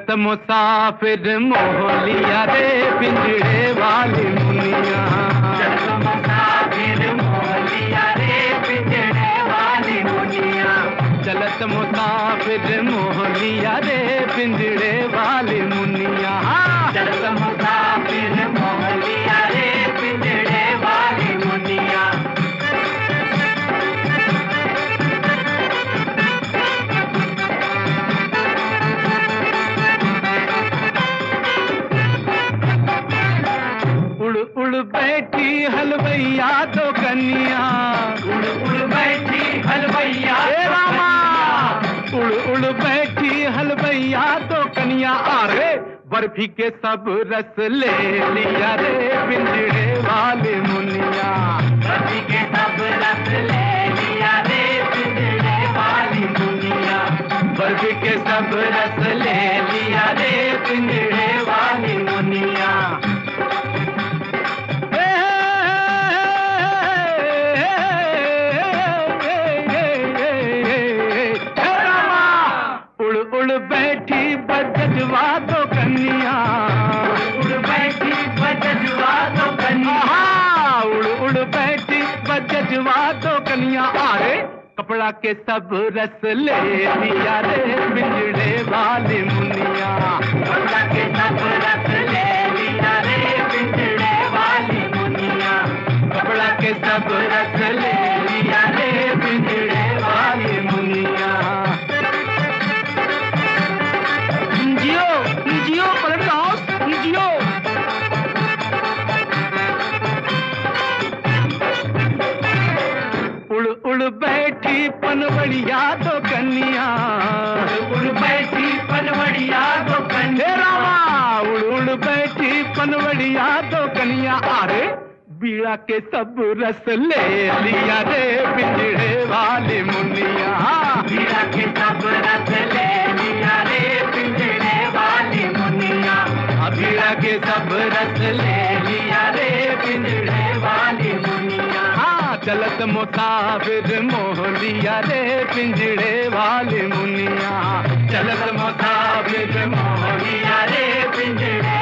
चलत मुसाफिर मोह लिया रे पिंजड़े वाली मुनिया। चलत मुसाफिर मोह लिया रे पिंजड़े वाली मुनिया। चलत मुसाफिर मोह लिया रे पिंजड़े वाली मुनिया। चलत मुसाफिर मोह लिया रे पिंजड़े वाली मुनिया। उड़ उड़ बैठी हलवैया तो कन्या। उड़ उड़ बैठी हलवैया रामा। उड़ उड़ बैठी हलवैया तो कन्या। अरे बर्फी के सब रस ले लिया रे पिंजड़े वाली मुनिया। बर्फी के सब रस ले लिया रे पिंजड़े वाली मुनिया। बर्फी के सब रस ले लिया रे पिंजड़े वाली मुनिया। उड़ उड़ बैठी बजवा तो कन्या। उड़ बैठी बजवा तो कन्या। उड़ उड़ बैठी बजवा तो कन्या। अरे कपड़ा के सब रस ले लिया रे पिंजड़े वाली मुनिया। कपड़ा के सब रस ले लिया रे पिंजड़े वाली मुनिया। कपड़ा के सब रस ले लिया रे पिंजड़े वाली मुनिया। जियो जियो पलट हाउस जियो। उड़ उड़ बैठी पनवड़िया तो कन्या। उड़ बैठी पनवड़िया तो कन्या। रामा। उड़ उड़ बैठी पनवड़िया तो कन्या। अरे बीड़ा के सब रस ले लिया रे पिंजड़े वाली मुनिया। बीड़ा के सब रस ले लिया रे पिंजड़े वाली मुनिया। बीड़ा के सब रस ले लिया रे पिंजड़े वाली मुनिया। चलत मुसाफिर मोह लिया रे पिंजड़े वाली मुनिया। चलत मुसाफिर मोह लिया रे पिंजड़े